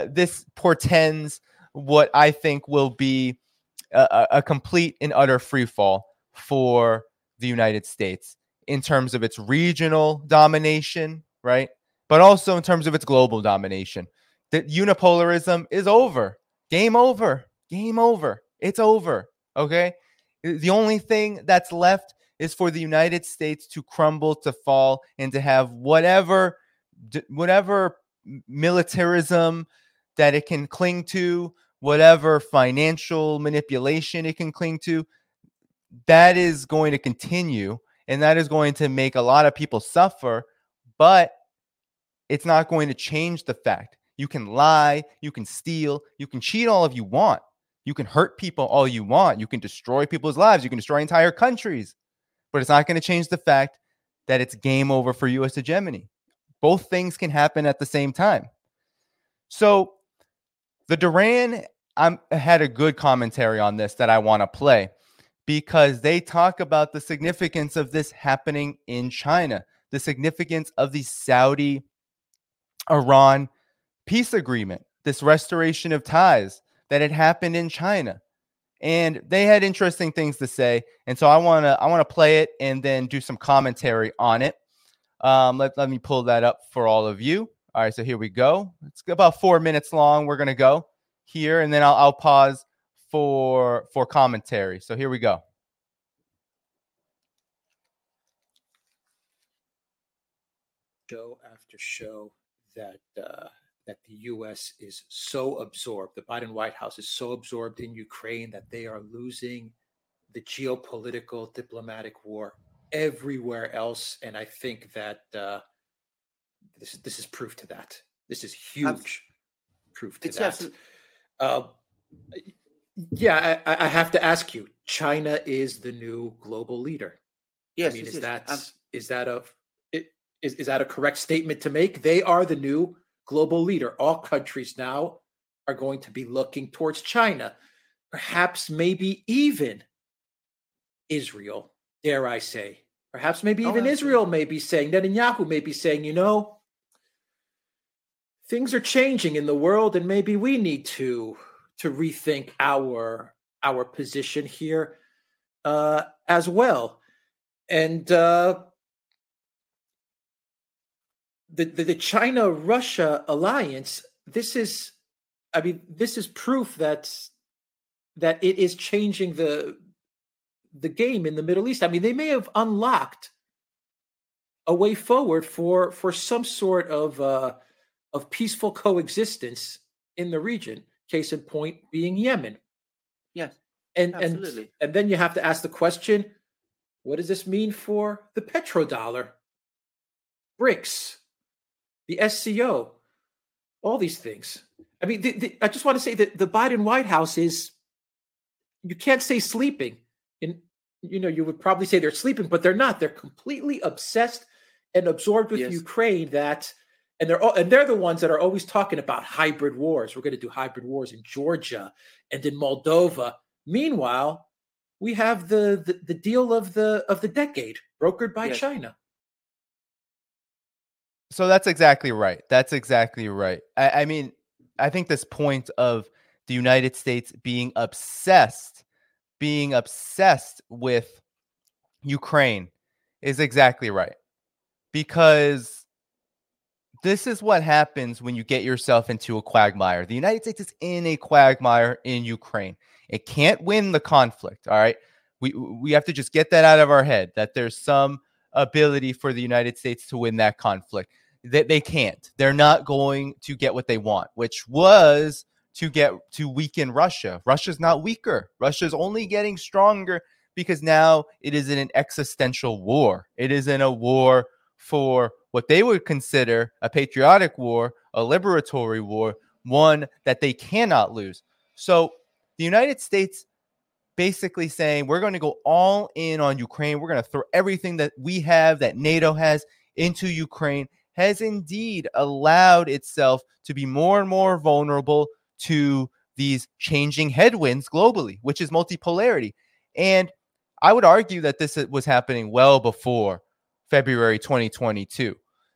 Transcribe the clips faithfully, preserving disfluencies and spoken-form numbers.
this portends what I think will be a, a complete and utter freefall for the United States in terms of its regional domination, right? But also in terms of its global domination. That unipolarism is over. Game over. Game over. It's over. Okay? The only thing that's left is for the United States to crumble, to fall, and to have whatever whatever militarism that it can cling to, whatever financial manipulation it can cling to, that is going to continue, and that is going to make a lot of people suffer, but it's not going to change the fact. You can lie, you can steal, you can cheat all of you want. You can hurt people all you want. You can destroy people's lives. You can destroy entire countries. But it's not going to change the fact that it's game over for U S hegemony. Both things can happen at the same time. So the Duran um, had a good commentary on this that I want to play, because they talk about the significance of this happening in China, the significance of the Saudi-Iran peace agreement, this restoration of ties that had happened in China. And they had interesting things to say. And so I want to I want to play it and then do some commentary on it. Um, let, let me pull that up for all of you. All right, so here we go. It's about four minutes long. We're going to go here, and then I'll, I'll pause for for commentary. So here we go. Show after show that uh, that the U S is so absorbed, the Biden White House is so absorbed in Ukraine that they are losing the geopolitical diplomatic war everywhere else. And I think that uh, this, this is proof to that. This is huge Absolutely. proof to it's that. Uh, yeah, I, I have to ask you, China is the new global leader. Yes, I mean, is, is. that, Um, is that a is, is that a correct statement to make? They are the new global leader. All countries now are going to be looking towards China, perhaps maybe even Israel, dare I say. Perhaps maybe even oh, Israel may be saying, Netanyahu may be saying, you know, things are changing in the world, and maybe we need to, to rethink our, our position here uh, as well. And uh, The, the, the China-Russia alliance, this is, I mean, this is proof that, that it is changing the, the game in the Middle East. I mean, they may have unlocked a way forward for, for some sort of, uh, of peaceful coexistence in the region, case in point being Yemen. Yes, and, absolutely. And, and then you have to ask the question, what does this mean for the petrodollar, BRICS, the S C O, all these things? I mean, the, the, I just want to say that the Biden White House is, you can't say sleeping. And, you know, you would probably say they're sleeping, but they're not. They're completely obsessed and absorbed with yes. Ukraine that, and they're all, and they're the ones that are always talking about hybrid wars. We're going to do hybrid wars in Georgia and in Moldova. Meanwhile, we have the, the, the deal of the, of the decade brokered by yes. China. So that's exactly right. That's exactly right. I, I mean, I think this point of the United States being obsessed, being obsessed with Ukraine is exactly right. Because this is what happens when you get yourself into a quagmire. The United States is in a quagmire in Ukraine. It can't win the conflict, all right? We, we have to just get that out of our head, that there's some ability for the United States to win that conflict. That they can't. They're not going to get what they want, which was to get to weaken Russia. Russia's not weaker. Russia's only getting stronger because now it is in an existential war. It is in a war for what they would consider a patriotic war, a liberatory war, one that they cannot lose. So the United States basically saying, we're going to go all in on Ukraine. We're going to throw everything that we have, that NATO has, into Ukraine, has indeed allowed itself to be more and more vulnerable to these changing headwinds globally, which is multipolarity. And I would argue that this was happening well before February twenty twenty-two.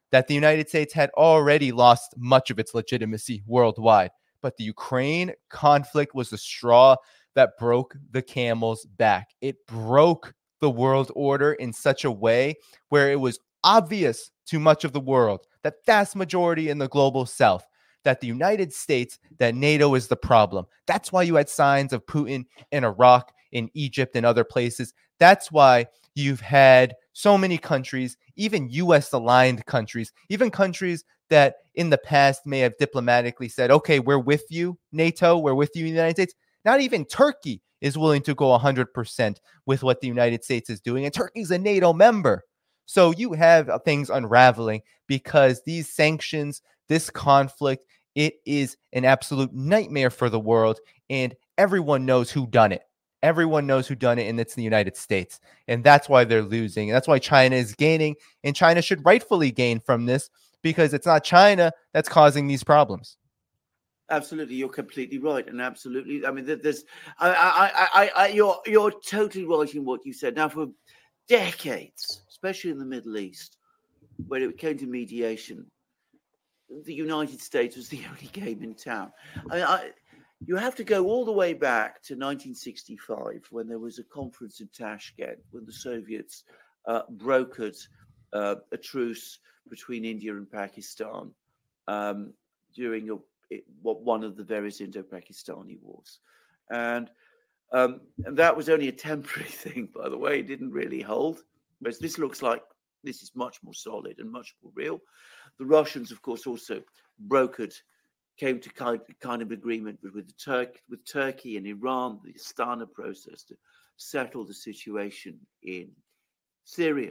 that the United States had already lost much of its legitimacy worldwide. But the Ukraine conflict was the straw that broke the camel's back. It broke the world order in such a way where it was obvious to much of the world, that vast majority in the global south, that the United States, that NATO is the problem. That's why you had signs of Putin in Iraq, in Egypt, and other places. That's why you've had so many countries, even U S aligned countries, even countries that in the past may have diplomatically said, okay, we're with you, NATO, we're with you, United States. Not even Turkey is willing to go one hundred percent with what the United States is doing. And Turkey's a NATO member. So you have things unraveling because these sanctions, this conflict, it is an absolute nightmare for the world. And everyone knows who done it. Everyone knows who done it, and it's the United States. And that's why they're losing. And that's why China is gaining. And China should rightfully gain from this because it's not China that's causing these problems. Absolutely, you're completely right, and absolutely, I mean, there's, I, I, I, I, you're, you're totally right in what you said. Now, for decades, especially in the Middle East, when it came to mediation, the United States was the only game in town. I mean, I, you have to go all the way back to nineteen sixty-five when there was a conference in Tashkent when the Soviets uh, brokered uh, a truce between India and Pakistan um, during a It, what one of the various Indo-Pakistani wars, and um, and that was only a temporary thing, by the way. It didn't really hold. Whereas this looks like this is much more solid and much more real. The Russians, of course, also brokered, came to kind kind of agreement with with, the Turk, with Turkey and Iran, the Astana process to settle the situation in Syria.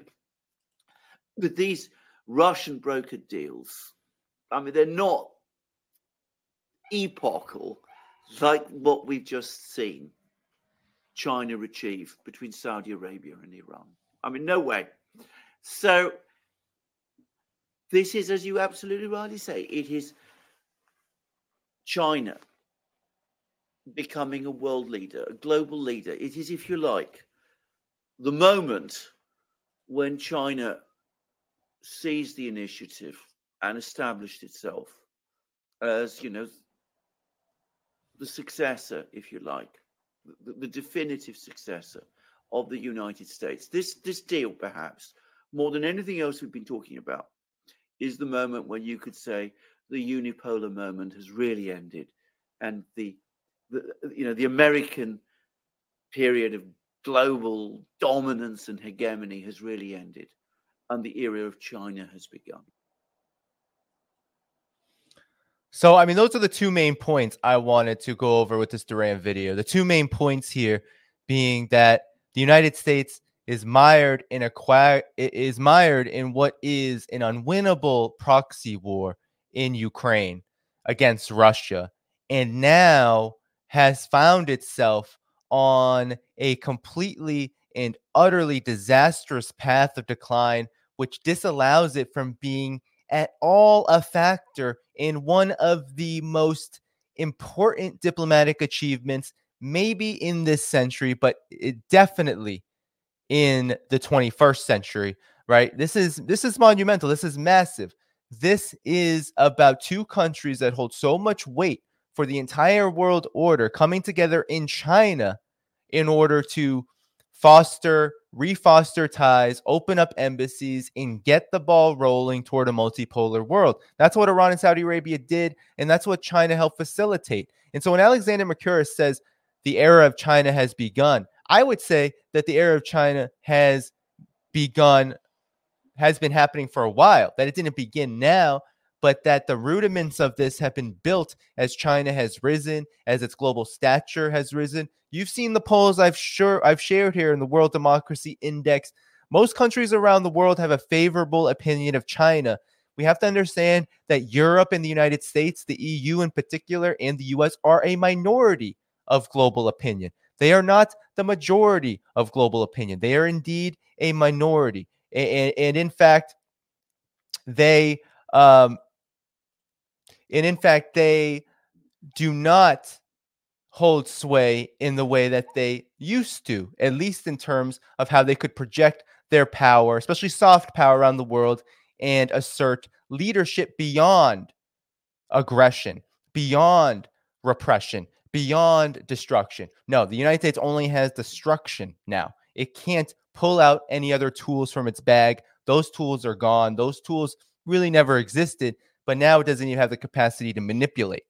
But these Russian brokered deals, I mean, they're not epochal like what we've just seen China achieve between Saudi Arabia and Iran. I mean, no way. So this is, as you absolutely rightly say, it is China becoming a world leader, a global leader. It is, if you like, the moment when China seized the initiative and established itself as, you know, the successor, if you like, the, the definitive successor of the United States. This this deal, perhaps, more than anything else we've been talking about, is the moment when you could say the unipolar moment has really ended, and the, the you know the American period of global dominance and hegemony has really ended, and the era of China has begun. So, I mean, those are the two main points I wanted to go over with this Duran video. The two main points here being that the United States is mired in a qua- is mired in what is an unwinnable proxy war in Ukraine against Russia, and now has found itself on a completely and utterly disastrous path of decline, which disallows it from being at all a factor in one of the most important diplomatic achievements, maybe in this century, but it definitely in the twenty-first century, right? This is this is monumental. This is massive. This is about two countries that hold so much weight for the entire world order coming together in China in order to foster, refoster ties, open up embassies, and get the ball rolling toward a multipolar world. That's what Iran and Saudi Arabia did, and that's what China helped facilitate. And so when Alexander Mercouris says the era of China has begun, I would say that the era of China has begun, has been happening for a while, that it didn't begin now, but that the rudiments of this have been built as China has risen, as its global stature has risen. You've seen the polls I've sure I've shared here in the World Democracy Index. Most countries around the world have a favorable opinion of China. We have to understand that Europe and the United States, the E U in particular, and the U S are a minority of global opinion. They are not the majority of global opinion. They are indeed a minority. And, and in fact, they um, and in fact, they do not hold sway in the way that they used to, at least in terms of how they could project their power, especially soft power around the world, and assert leadership beyond aggression, beyond repression, beyond destruction. No, the United States only has destruction now. It can't pull out any other tools from its bag. Those tools are gone. Those tools really never existed, but now it doesn't even have the capacity to manipulate.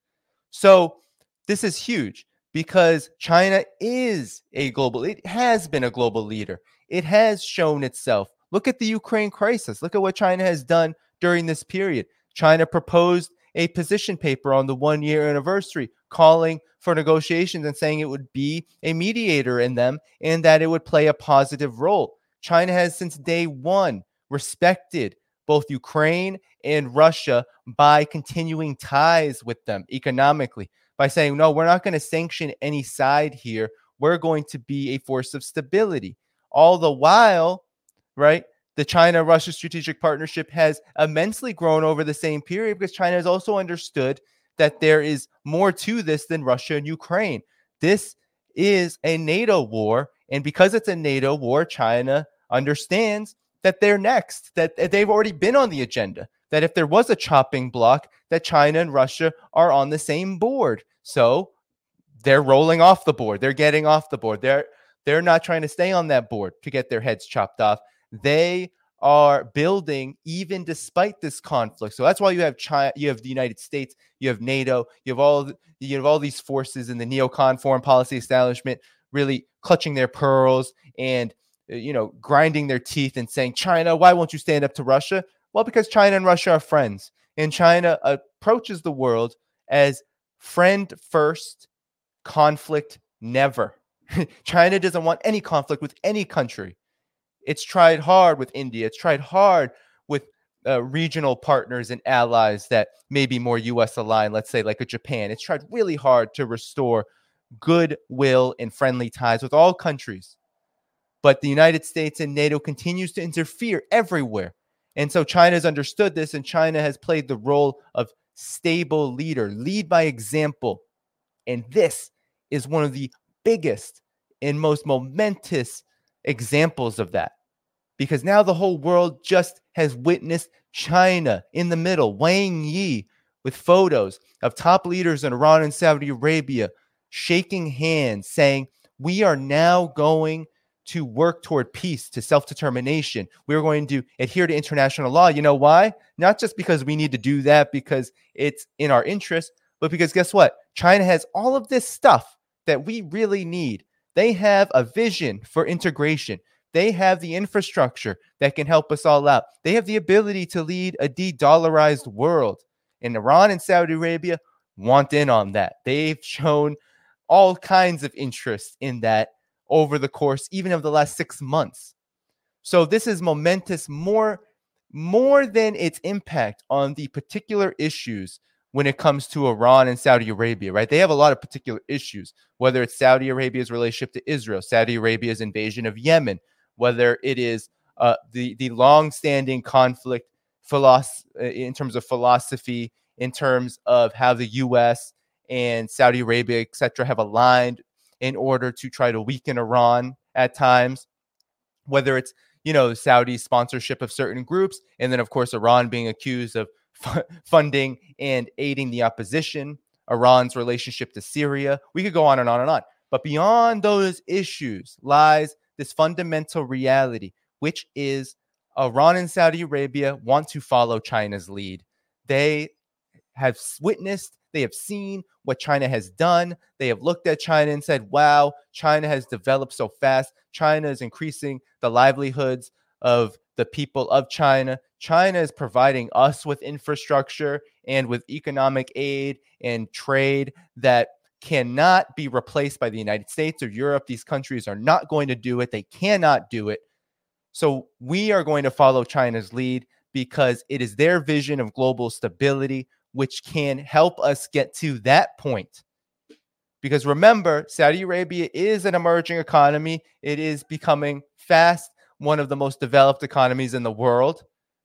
So this is huge because China is a global, it has been a global leader. It has shown itself. Look at the Ukraine crisis. Look at what China has done during this period. China proposed a position paper on the one-year anniversary, calling for negotiations and saying it would be a mediator in them and that it would play a positive role. China has since day one respected both Ukraine and Russia by continuing ties with them economically, by saying, no, we're not going to sanction any side here. We're going to be a force of stability. All the while, right, the China-Russia strategic partnership has immensely grown over the same period because China has also understood that there is more to this than Russia and Ukraine. This is a NATO war, and because it's a NATO war, China understands that they're next, that they've already been on the agenda, that if there was a chopping block, that China and Russia are on the same board. So they're rolling off the board. They're getting off the board. They're they're not trying to stay on that board to get their heads chopped off. They are building even despite this conflict. So that's why you have China, you have the United States, you have NATO, you have all you have all these forces in the neocon foreign policy establishment really clutching their pearls and you know grinding their teeth and saying, China, why won't you stand up to Russia? Well, because China and Russia are friends, and China approaches the world as friend first, conflict never. China doesn't want any conflict with any country. It's tried hard with India. It's tried hard with uh, regional partners and allies that may be more U S aligned, let's say like a Japan. It's tried really hard to restore goodwill and friendly ties with all countries. But the United States and NATO continues to interfere everywhere. And so China has understood this, and China has played the role of stable leader, lead by example. And this is one of the biggest and most momentous examples of that. Because now the whole world just has witnessed China in the middle, Wang Yi, with photos of top leaders in Iran and Saudi Arabia shaking hands, saying, we are now going to work toward peace, to self-determination. We're going to adhere to international law. You know why? Not just because we need to do that because it's in our interest, but because guess what? China has all of this stuff that we really need. They have a vision for integration. They have the infrastructure that can help us all out. They have the ability to lead a de-dollarized world. And Iran and Saudi Arabia want in on that. They've shown all kinds of interest in that over the course even of the last six months. So this is momentous more, more than its impact on the particular issues when it comes to Iran and Saudi Arabia, right? They have a lot of particular issues, whether it's Saudi Arabia's relationship to Israel, Saudi Arabia's invasion of Yemen, whether it is uh, the, the long-standing conflict philosophy, in terms of philosophy, in terms of how the U S and Saudi Arabia, et cetera, have aligned in order to try to weaken Iran at times, whether it's, you know, Saudi sponsorship of certain groups, and then, of course, Iran being accused of f- funding and aiding the opposition, Iran's relationship to Syria. We could go on and on and on. But beyond those issues lies this fundamental reality, which is Iran and Saudi Arabia want to follow China's lead. They have witnessed, they have seen what China has done. They have looked at China and said, wow, China has developed so fast. China is increasing the livelihoods of the people of China. China is providing us with infrastructure and with economic aid and trade that cannot be replaced by the United States or Europe. These countries are not going to do it. They cannot do it. So we are going to follow China's lead because it is their vision of global stability which can help us get to that point. Because remember, Saudi Arabia is an emerging economy. It is becoming fast one of the most developed economies in the world.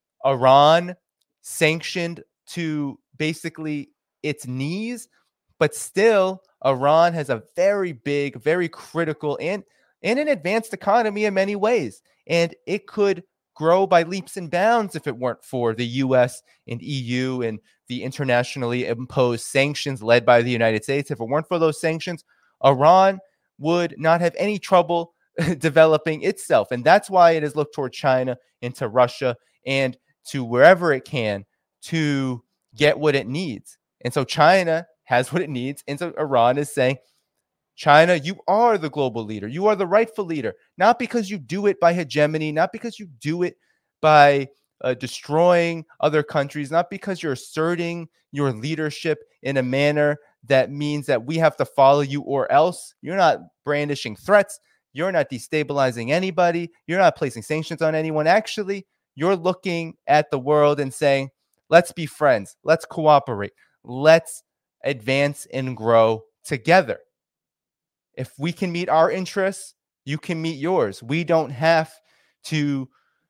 Iran sanctioned to basically its knees, but still Iran has a very big, very critical and, and an advanced economy in many ways. And it could grow by leaps and bounds if it weren't for the U S and E U and the internationally imposed sanctions led by the United States. If it weren't for those sanctions, Iran would not have any trouble developing itself. And that's why it has looked toward China and to Russia and to wherever it can to get what it needs. And so China has what it needs. And so Iran is saying, China, you are the global leader. You are the rightful leader, not because you do it by hegemony, not because you do it by uh, destroying other countries, not because you're asserting your leadership in a manner that means that we have to follow you or else. You're not brandishing threats. You're not destabilizing anybody. You're not placing sanctions on anyone. Actually, you're looking at the world and saying, let's be friends. Let's cooperate. Let's advance and grow together. If we can meet our interests, you can meet yours. We don't have to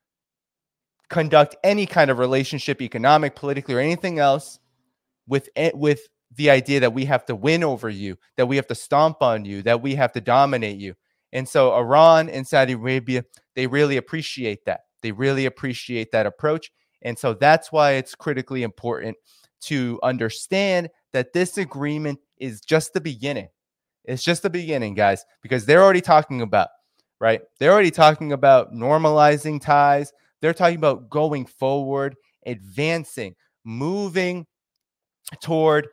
conduct any kind of relationship, economic, politically, or anything else with, with the idea that we have to win over you, that we have to stomp on you, that we have to dominate you. And so Iran and Saudi Arabia, they really appreciate that. They really appreciate that approach. And so that's why it's critically important to understand that this agreement is just the beginning. It's just the beginning, guys, because they're already talking about, right? They're already talking about normalizing ties. They're talking about going forward, advancing, moving toward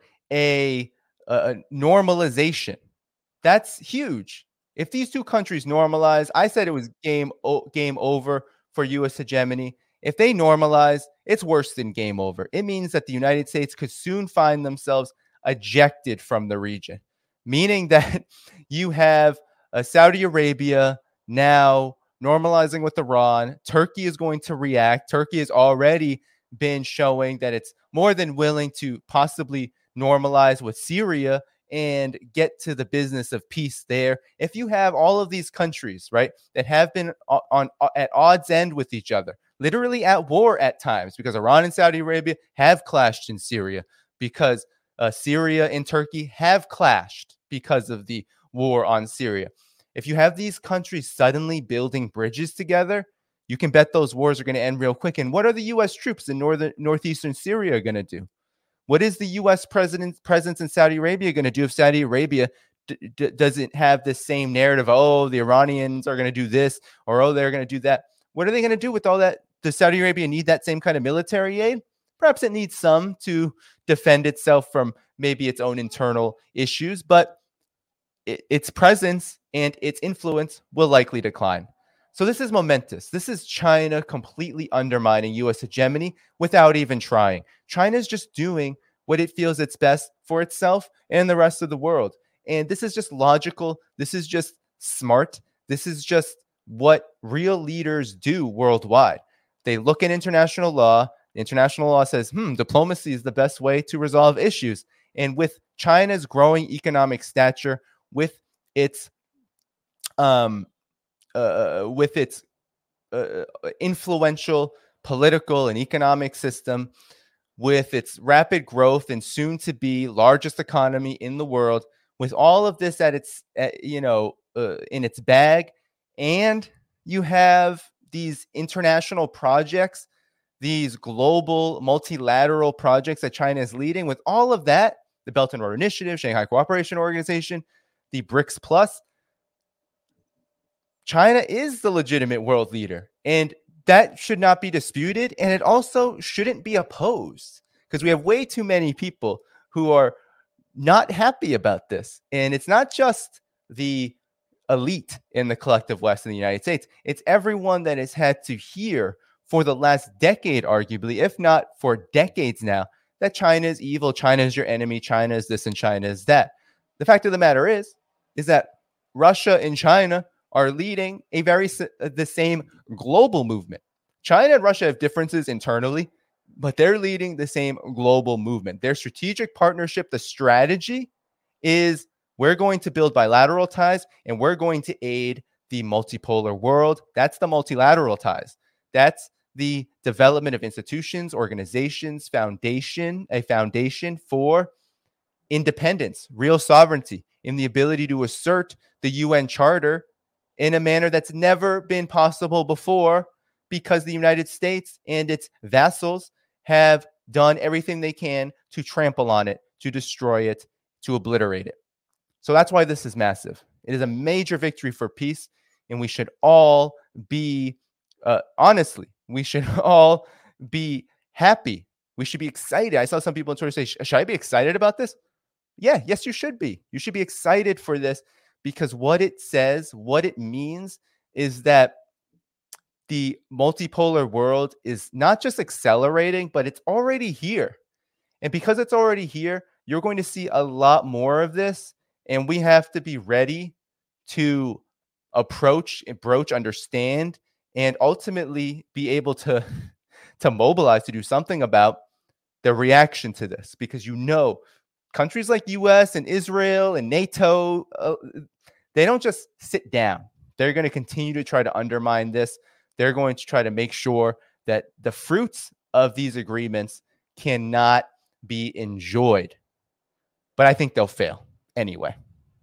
a, a normalization. That's huge. If these two countries normalize, I said it was game, game over for U S hegemony. If they normalize, it's worse than game over. It means that the United States could soon find themselves ejected from the region, meaning that you have uh, Saudi Arabia now normalizing with Iran. Turkey is going to react. Turkey has already been showing that it's more than willing to possibly normalize with Syria and get to the business of peace there. If you have all of these countries, right, that have been on, on at odds end with each other, literally at war at times, because Iran and Saudi Arabia have clashed in Syria, because uh, Syria and Turkey have clashed because of the war on Syria. If you have these countries suddenly building bridges together, you can bet those wars are going to end real quick. And what are the U S troops in northern northeastern Syria going to do? What is the U S president, presence in Saudi Arabia going to do if Saudi Arabia d- d- doesn't have the same narrative? Oh, the Iranians are going to do this, or oh, they're going to do that. What are they going to do with all that? Does Saudi Arabia need that same kind of military aid? Perhaps it needs some to defend itself from maybe its own internal issues, but it, its presence and its influence will likely decline. So this is momentous. This is China completely undermining U S hegemony without even trying. China is just doing what it feels it's best for itself and the rest of the world. And this is just logical. This is just smart. This is just what real leaders do worldwide. They look at international law. International law says, hmm, diplomacy is the best way to resolve issues. And with China's growing economic stature, with its um, uh, with its uh, influential political and economic system, with its rapid growth and soon to be largest economy in the world, with all of this at its, at, you know, uh, in its bag, and you have these international projects, these global multilateral projects that China is leading. With all of that, the Belt and Road Initiative, Shanghai Cooperation Organization, the BRICS Plus, China is the legitimate world leader, and that should not be disputed. And it also shouldn't be opposed, because we have way too many people who are not happy about this. And it's not just the elite in the collective West in the United States. It's everyone that has had to hear for the last decade, arguably, if not for decades now, that China is evil, China is your enemy, China is this and China is that. The fact of the matter is, is that Russia and China are leading a very the same global movement. China and Russia have differences internally, but they're leading the same global movement. Their strategic partnership, the strategy is, we're going to build bilateral ties and we're going to aid the multipolar world. That's the multilateral ties. That's the development of institutions, organizations, foundation, a foundation for independence, real sovereignty, in the ability to assert the U N Charter in a manner that's never been possible before, because the United States and its vassals have done everything they can to trample on it, to destroy it, to obliterate it. So that's why this is massive. It is a major victory for peace, and we should all be, uh, honestly, we should all be happy. We should be excited. I saw some people on Twitter say, should I be excited about this? Yeah, yes, you should be. You should be excited for this, because what it says, what it means is that the multipolar world is not just accelerating, but it's already here. And because it's already here, you're going to see a lot more of this. And we have to be ready to approach, broach, understand, and ultimately be able to, to mobilize, to do something about the reaction to this. Because, you know, countries like U S and Israel and NATO, uh, they don't just sit down. They're going to continue to try to undermine this. They're going to try to make sure that the fruits of these agreements cannot be enjoyed. But I think they'll fail anyway.